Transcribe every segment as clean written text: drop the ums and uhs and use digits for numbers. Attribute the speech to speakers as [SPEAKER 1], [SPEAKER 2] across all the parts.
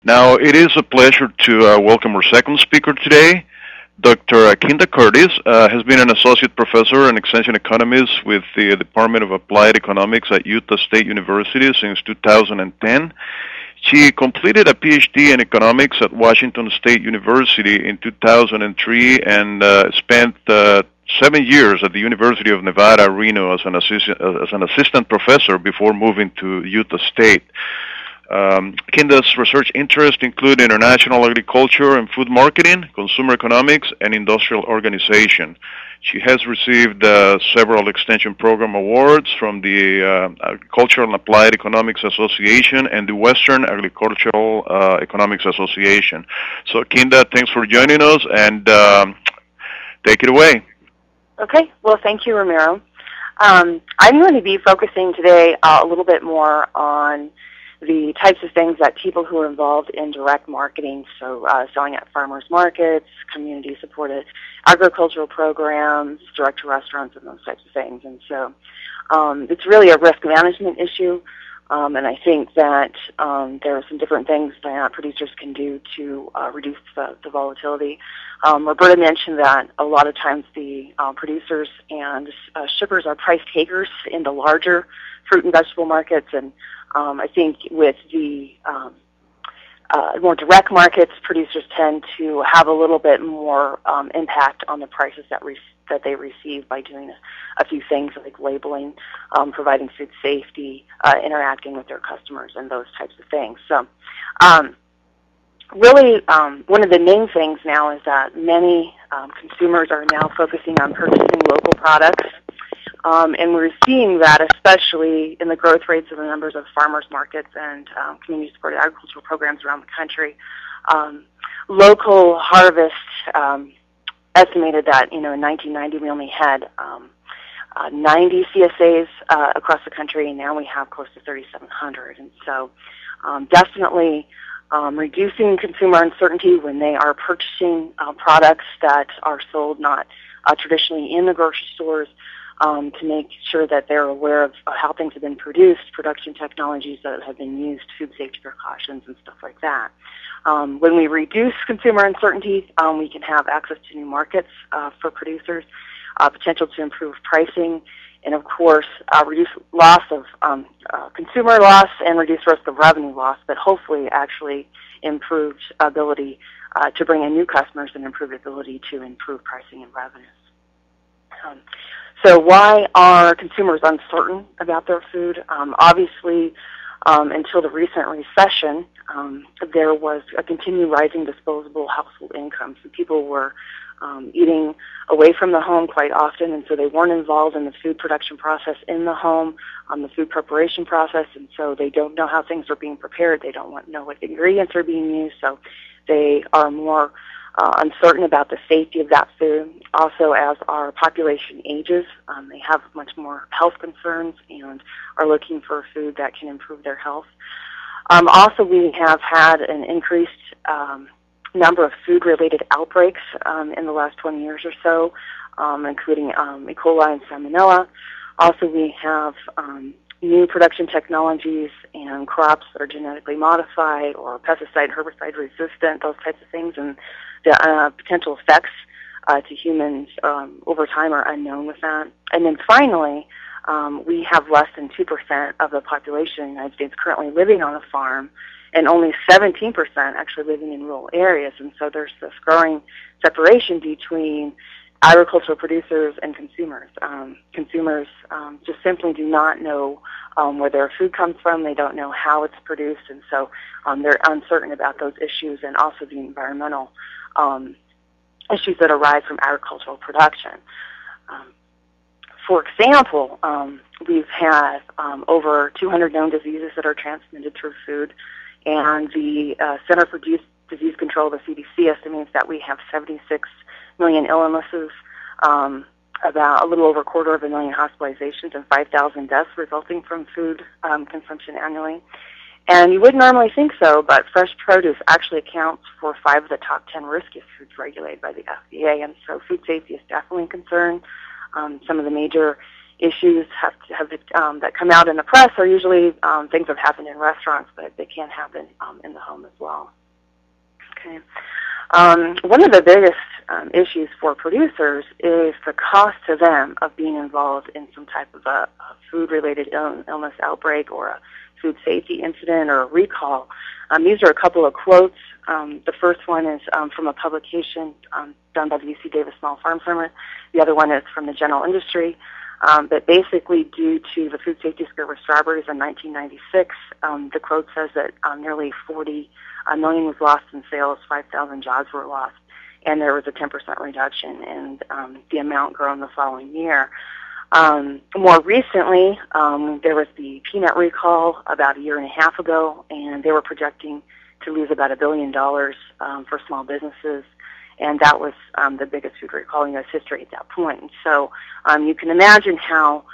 [SPEAKER 1] Now, it is a pleasure to welcome our second speaker today. Dr. Kinda Curtis has been an associate professor and extension economist with the Department of Applied Economics at Utah State University since 2010. She completed a PhD in economics at Washington State University in 2003 and spent 7 years at the University of Nevada, Reno as an assistant professor before moving to Utah State. Kinda's research interests include international agriculture and food marketing, consumer economics, and industrial organization. She has received several extension program awards from the Agricultural and Applied Economics Association and the Western Agricultural Economics Association. So, Kinda, thanks for joining us, and take it away.
[SPEAKER 2] Okay. Well, thank you, Ramiro. I'm going to be focusing today a little bit more on the types of things that people who are involved in direct marketing, so selling at farmers markets, community-supported agricultural programs, direct to restaurants, and those types of things. And so it's really a risk management issue, and I think that there are some different things that producers can do to reduce the volatility. Roberta mentioned that a lot of times the producers and shippers are price takers in the larger fruit and vegetable markets, and I think with the more direct markets, producers tend to have a little bit more impact on the prices that they receive by doing a few things like labeling, providing food safety, interacting with their customers, and those types of things. So really, one of the main things now is that many consumers are now focusing on purchasing local products. And we're seeing that especially in the growth rates of the numbers of farmers markets and community-supported agricultural programs around the country. Local harvest estimated that, in 1990 we only had 90 CSAs across the country, and now we have close to 3,700. And so definitely reducing consumer uncertainty when they are purchasing products that are sold not traditionally in the grocery stores, to make sure that they're aware of how things have been produced, production technologies that have been used, food safety precautions, and stuff like that. When we reduce consumer uncertainty, we can have access to new markets for producers, potential to improve pricing, and of course, reduce loss of consumer loss and reduce risk of revenue loss, but hopefully actually improved ability to bring in new customers and improved ability to improve pricing and revenues. So why are consumers uncertain about their food? Obviously, until the recent recession, there was a continued rising disposable household income. So people were eating away from the home quite often, and so they weren't involved in the food production process in the home, the food preparation process, and so they don't know how things are being prepared. They don't know what ingredients are being used, so they are more uncertain about the safety of that food. Also, as our population ages, they have much more health concerns and are looking for food that can improve their health. Also, we have had an increased number of food-related outbreaks in the last 20 years or so, including E. coli and Salmonella. Also, we have new production technologies and crops that are genetically modified or pesticide, herbicide resistant, those types of things, and the potential effects to humans over time are unknown with that. And then finally, we have less than 2% of the population in the United States currently living on a farm, and only 17% actually living in rural areas. And so there's this growing separation between agricultural producers and consumers. Consumers just simply do not know where their food comes from. They don't know how it's produced, and so they're uncertain about those issues and also the environmental issues that arise from agricultural production. For example, we've had over 200 known diseases that are transmitted through food, and the Center for Disease Control, the CDC, estimates that we have 76 million illnesses, about a little over 250,000 hospitalizations, and 5,000 deaths resulting from food consumption annually. And you wouldn't normally think so, but fresh produce actually accounts for 5 of the top 10 riskiest foods regulated by the FDA, and so food safety is definitely a concern. Some of the major issues that come out in the press are usually things that happen in restaurants, but they can happen in the home as well. Okay. One of the biggest issues for producers is the cost to them of being involved in some type of a food-related illness outbreak or a food safety incident or a recall. These are a couple of quotes. The first one is from a publication done by the UC Davis Small Farm Summit. The other one is from the General Industry. But basically, due to the food safety scare with strawberries in 1996, the quote says that nearly 40 million was lost in sales, 5,000 jobs were lost, and there was a 10% reduction in the amount grown the following year. More recently, there was the peanut recall about a year and a half ago, and they were projecting to lose about $1 billion for small businesses, and that was the biggest food recall in U.S. history at that point. And so you can imagine how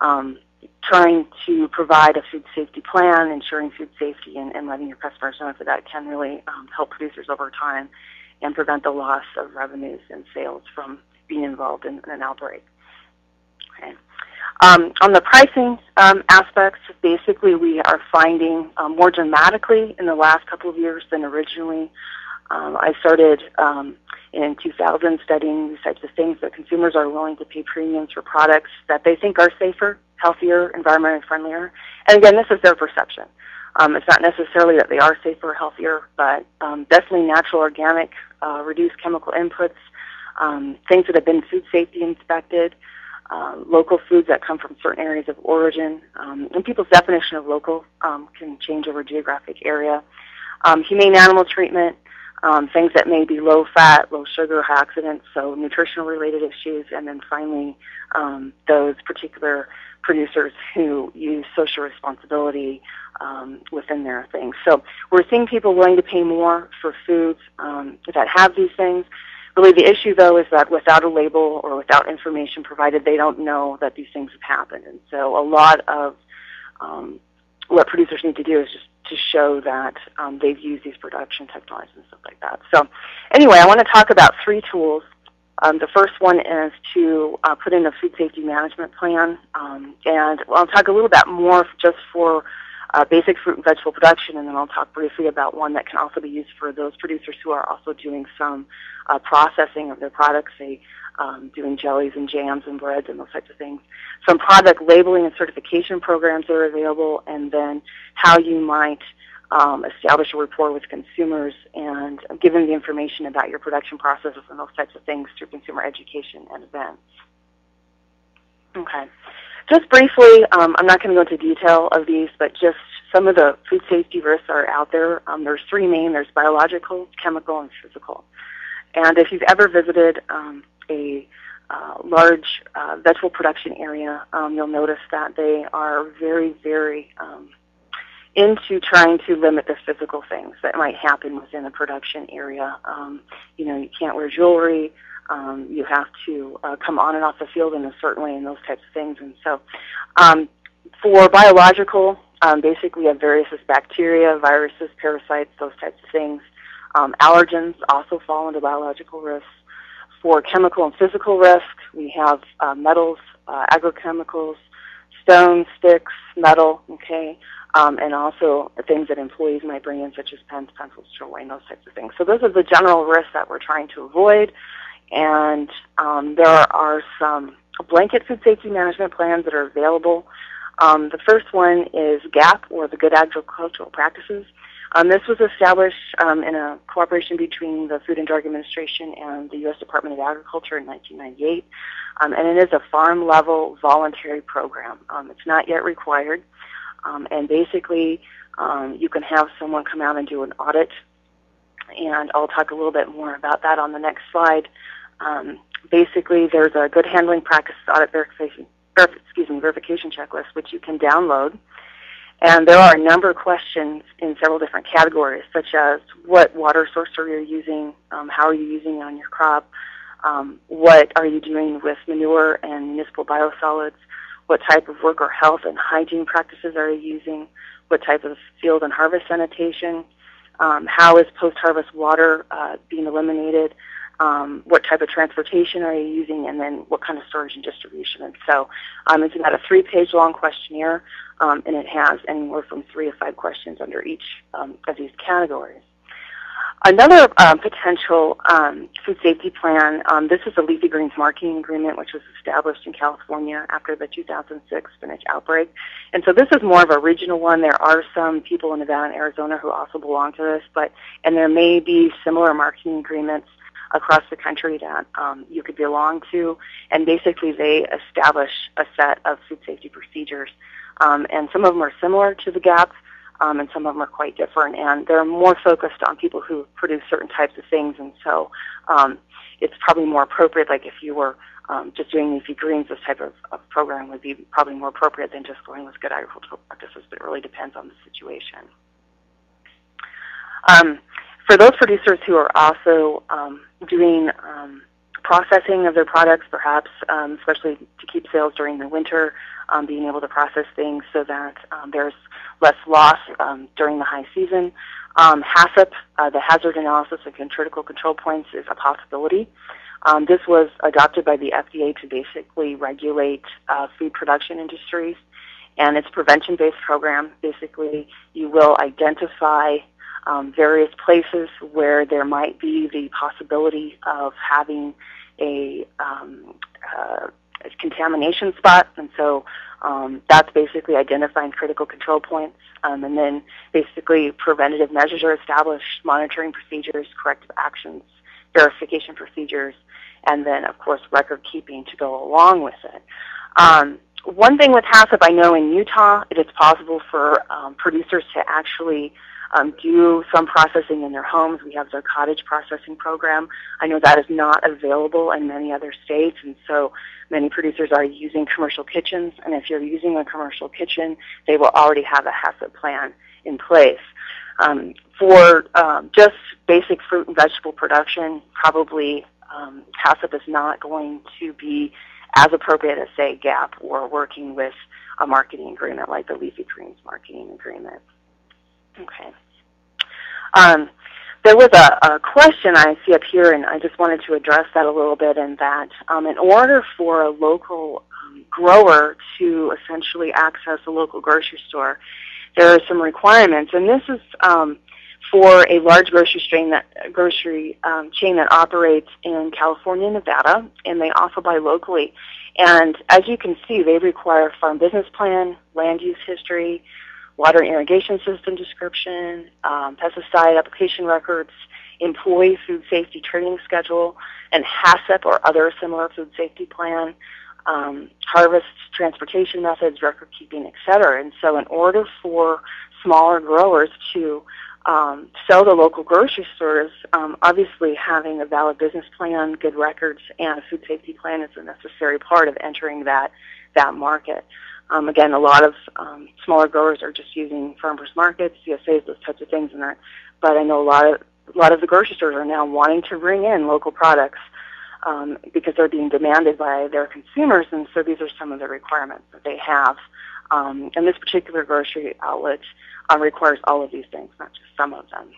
[SPEAKER 2] trying to provide a food safety plan, ensuring food safety, and letting your customers know that that can really help producers over time and prevent the loss of revenues and sales from being involved in an outbreak. Okay. On the pricing aspects, basically we are finding more dramatically in the last couple of years than originally. I started in 2000 studying these types of things, that consumers are willing to pay premiums for products that they think are safer, healthier, environmentally friendlier. And again, this is their perception. It's not necessarily that they are safer or healthier, but definitely natural, organic, reduced chemical inputs, things that have been food safety inspected, local foods that come from certain areas of origin, and people's definition of local can change over geographic area. Humane animal treatment, things that may be low fat, low sugar, high oxidants, so nutritional related issues, and then finally those particular producers who use social responsibility within their things. So we're seeing people willing to pay more for foods that have these things. Really the issue, though, is that without a label or without information provided, they don't know that these things have happened. And so a lot of what producers need to do is just to show that they've used these production technologies and stuff like that. So anyway, I want to talk about 3 tools. The first one is to put in a food safety management plan, and I'll talk a little bit more just for basic fruit and vegetable production, and then I'll talk briefly about one that can also be used for those producers who are also doing some processing of their products, say doing jellies and jams and breads and those types of things. Some product labeling and certification programs are available, and then how you might establish a rapport with consumers and give them the information about your production processes and those types of things through consumer education and events. Okay. Just briefly, I'm not going to go into detail of these, but just some of the food safety risks are out there. There's 3 main. There's biological, chemical, and physical. And if you've ever visited a large vegetable production area, you'll notice that they are very, very into trying to limit the physical things that might happen within the production area. You can't wear jewelry. You have to come on and off the field in a certain way and those types of things. And so for biological, basically we have various bacteria, viruses, parasites, those types of things. Allergens also fall into biological risks. For chemical and physical risk, we have metals, agrochemicals, stones, sticks, metal, okay, and also things that employees might bring in, such as pens, pencils, jewelry, and those types of things. So those are the general risks that we're trying to avoid. And there are some blanket food safety management plans that are available. The first one is GAP, or the Good Agricultural Practices. This was established in a cooperation between the Food and Drug Administration and the U.S. Department of Agriculture in 1998, and it is a farm-level voluntary program. It's not yet required, and basically you can have someone come out and do an audit, and I'll talk a little bit more about that on the next slide. Basically, there's a good handling practices audit verification checklist, which you can download. And there are a number of questions in several different categories, such as what water source are you using, how are you using it on your crop, what are you doing with manure and municipal biosolids, what type of worker health and hygiene practices are you using, what type of field and harvest sanitation, how is post-harvest water being eliminated, what type of transportation are you using, and then what kind of storage and distribution. And so it's about a 3-page long questionnaire, and it has anywhere from 3 to 5 questions under each of these categories. Another potential food safety plan, this is the Leafy Greens Marketing Agreement, which was established in California after the 2006 spinach outbreak. And so this is more of a regional one. There are some people in Nevada and Arizona who also belong to this, and there may be similar marketing agreements across the country that you could belong to. And basically they establish a set of food safety procedures. And some of them are similar to the GAP, and some of them are quite different, and they're more focused on people who produce certain types of things, and so it's probably more appropriate, like if you were just doing Leafy Greens, this type of program would be probably more appropriate than just going with good agricultural practices, but it really depends on the situation. For those producers who are also doing processing of their products, perhaps, especially to keep sales during the winter, being able to process things so that there's less loss during the high season. HACCP, the Hazard Analysis and Critical Control Points, is a possibility. This was adopted by the FDA to basically regulate food production industries, and it's a prevention-based program. Basically, you will identify various places where there might be the possibility of having a contamination spot, and so that's basically identifying critical control points, and then basically preventative measures are established, monitoring procedures, corrective actions, verification procedures, and then, of course, record keeping to go along with it. One thing with HACCP, I know in Utah, it is possible for producers to actually do some processing in their homes. We have their cottage processing program. I know that is not available in many other states, and so many producers are using commercial kitchens, and if you're using a commercial kitchen, they will already have a HACCP plan in place. For just basic fruit and vegetable production, probably HACCP is not going to be as appropriate as, say, GAP or working with a marketing agreement like the Leafy Greens Marketing Agreement. Okay. There was a question I see up here, and I just wanted to address that a little bit, in that in order for a local grower to essentially access a local grocery store, there are some requirements, and this is for a large grocery chain that operates in California and Nevada, and they also buy locally. And as you can see, they require farm business plan, land use history, water and irrigation system description, pesticide application records, employee food safety training schedule, and HACCP or other similar food safety plan, harvest, transportation methods, record keeping, etc. And so in order for smaller growers to sell to local grocery stores, obviously having a valid business plan, good records, and a food safety plan is a necessary part of entering that market. Again, a lot of smaller growers are just using farmers markets, CSAs, those types of things, but I know a lot of the grocery stores are now wanting to bring in local products because they're being demanded by their consumers, and so these are some of the requirements that they have. And this particular grocery outlet requires all of these things, not just some of them.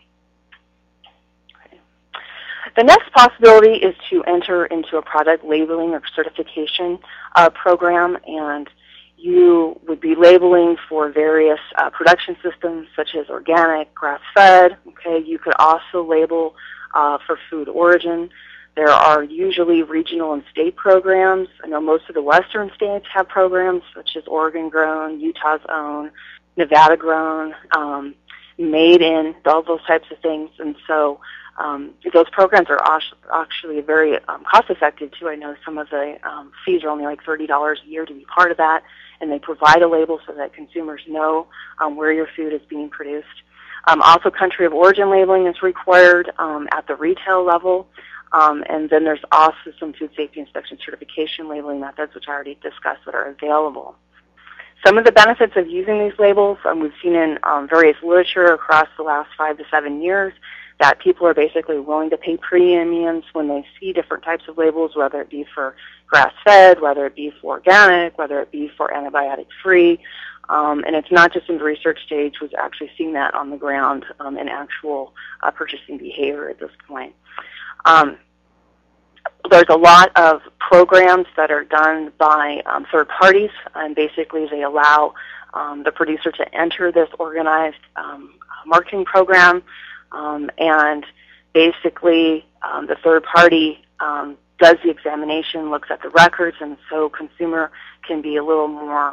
[SPEAKER 2] Okay. The next possibility is to enter into a product labeling or certification program, and you would be labeling for various production systems such as organic, grass-fed. Okay, you could also label for food origin. There are usually regional and state programs. I know most of the western states have programs such as Oregon Grown, Utah's Own, Nevada Grown, Made In, all those types of things. And so those programs are actually very cost-effective too. I know some of the fees are only like $30 a year to be part of that, and they provide a label so that consumers know where your food is being produced. Also, country of origin labeling is required at the retail level. And then there's also some food safety inspection certification labeling methods, which I already discussed, that are available. Some of the benefits of using these labels, we've seen in various literature across the last 5 to 7 years, that people are basically willing to pay premiums when they see different types of labels, whether it be for grass-fed, whether it be for organic, whether it be for antibiotic-free. And it's not just in the research stage. We've actually seen that on the ground in actual purchasing behavior at this point. There's a lot of programs that are done by third parties, and basically they allow the producer to enter this organized marketing program, and basically the third party does the examination, looks at the records, and so consumer can be a little more,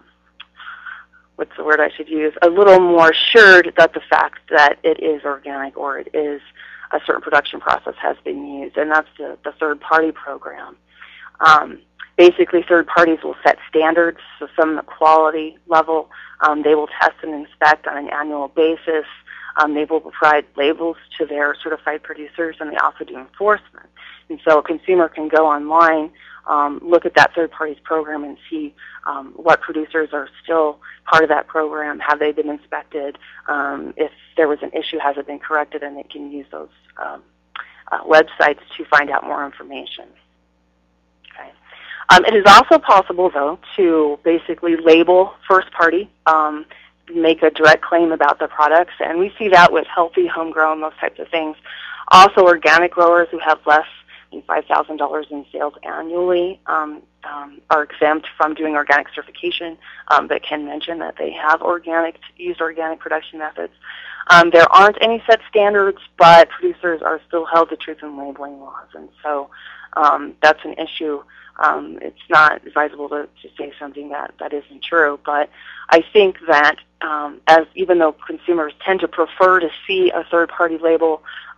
[SPEAKER 2] what's the word I should use, a little more assured that the fact that it is organic or it is a certain production process has been used, and that's the third-party program. Basically, third parties will set standards, so some quality level. They will test and inspect on an annual basis. They will provide labels to their certified producers, and they also do enforcement. And so a consumer can go online, look at that third party's program and see what producers are still part of that program, have they been inspected, if there was an issue, has it been corrected, and they can use those websites to find out more information. Okay. It is also possible, though, to basically label first party, make a direct claim about the products, and we see that with healthy, homegrown, those types of things. Also, organic growers who have less than $5,000 in sales annually are exempt from doing organic certification, but can mention that they have used organic production methods. There aren't any set standards, but producers are still held to truth in labeling laws, and so that's an issue. It's not advisable to say something that isn't true, but I think that even though consumers tend to prefer to see a third-party label,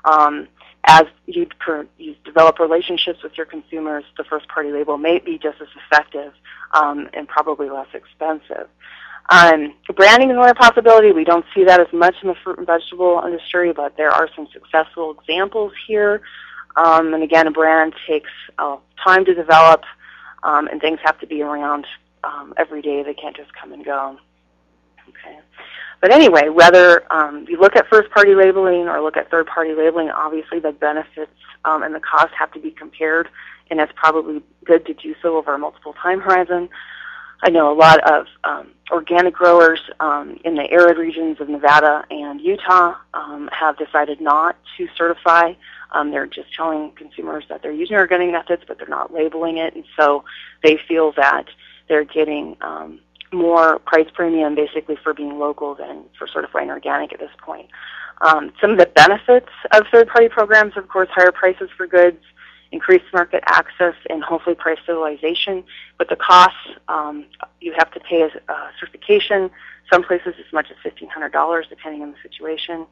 [SPEAKER 2] as you develop relationships with your consumers, the first-party label may be just as effective and probably less expensive. Branding is another possibility. We don't see that as much in the fruit and vegetable industry, but there are some successful examples here. And again, a brand takes time to develop, and things have to be around every day. They can't just come and go. Okay. But anyway, whether you look at first-party labeling or look at third-party labeling, obviously the benefits and the costs have to be compared, and it's probably good to do so over a multiple time horizon. I know a lot of organic growers in the arid regions of Nevada and Utah have decided not to certify. They're just telling consumers that they're using organic methods, but they're not labeling it, and so they feel that they're getting more price premium basically for being local than for certifying organic at this point. Some of the benefits of third-party programs, of course, higher prices for goods, increased market access, and hopefully price stabilization. But the costs, you have to pay a certification, some places as much as $1,500 depending on the situation.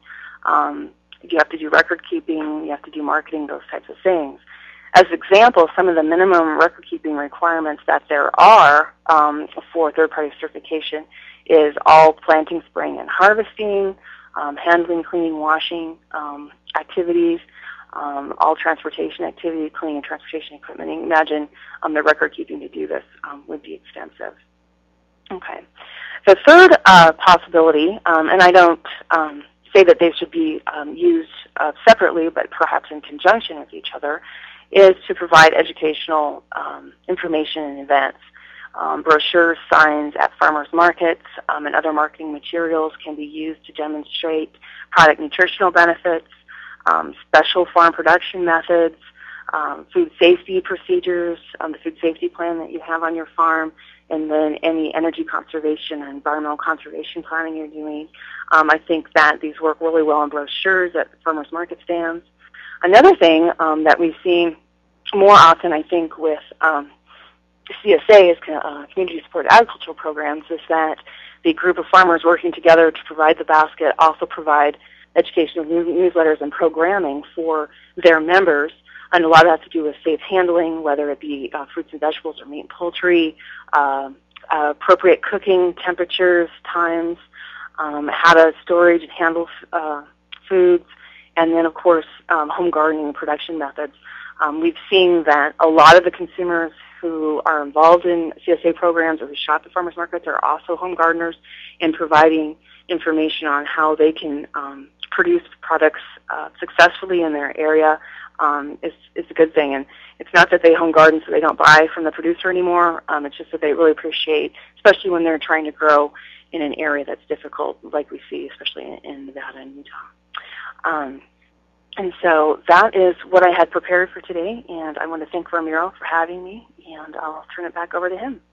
[SPEAKER 2] You have to do record keeping, you have to do marketing, those types of things. As an example, some of the minimum record-keeping requirements that there are for third-party certification is all planting, spraying, and harvesting, handling, cleaning, washing activities, all transportation activity, cleaning and transportation equipment. And imagine the record-keeping to do this would be extensive. Okay. The third possibility, and I don't say that they should be used separately, but perhaps in conjunction with each other, is to provide educational information and events. Brochures, signs at farmers markets, and other marketing materials can be used to demonstrate product nutritional benefits, special farm production methods, food safety procedures, the food safety plan that you have on your farm, and then any energy conservation and environmental conservation planning you're doing. I think that these work really well in brochures at farmers market stands. Another thing that we've seen more often, I think, with CSA, is Community Supported Agricultural Programs, is that the group of farmers working together to provide the basket also provide educational newsletters and programming for their members. And a lot of that has to do with safe handling, whether it be fruits and vegetables or meat and poultry, appropriate cooking temperatures, times, how to storage and handle foods, and then, of course, home gardening and production methods. We've seen that a lot of the consumers who are involved in CSA programs or who shop at farmers markets are also home gardeners, and providing information on how they can produce products successfully in their area is a good thing. And it's not that they home garden so they don't buy from the producer anymore. It's just that they really appreciate, especially when they're trying to grow in an area that's difficult, like we see, especially in Nevada and Utah. And so that is what I had prepared for today, and I want to thank Ramiro for having me, and I'll turn it back over to him.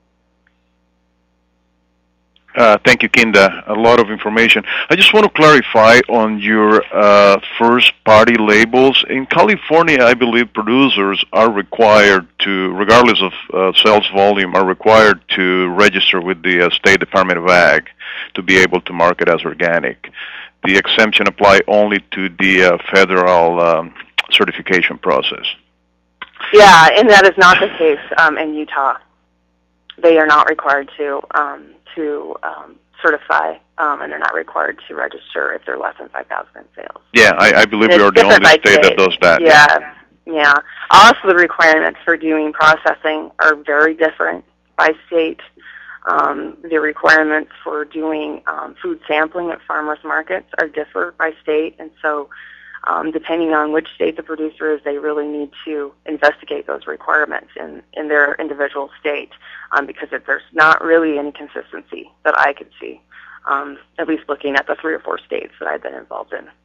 [SPEAKER 1] Thank you, Kinda. A lot of information. I just want to clarify on your first-party labels. In California, I believe producers are required to, regardless of sales volume, are required to register with the State Department of Ag to be able to market as organic. The exemption apply only to the federal certification process.
[SPEAKER 2] Yeah, and that is not the case in Utah. They are not required to certify, and they're not required to register if they're less than 5,000 in sales.
[SPEAKER 1] Yeah, I believe we are the only state that does that.
[SPEAKER 2] Yeah. Also, the requirements for doing processing are very different by state. The requirements for doing food sampling at farmers markets are different by state, and so depending on which state the producer is, they really need to investigate those requirements in their individual state, because there's not really any consistency that I could see, at least looking at the 3 or 4 states that I've been involved in.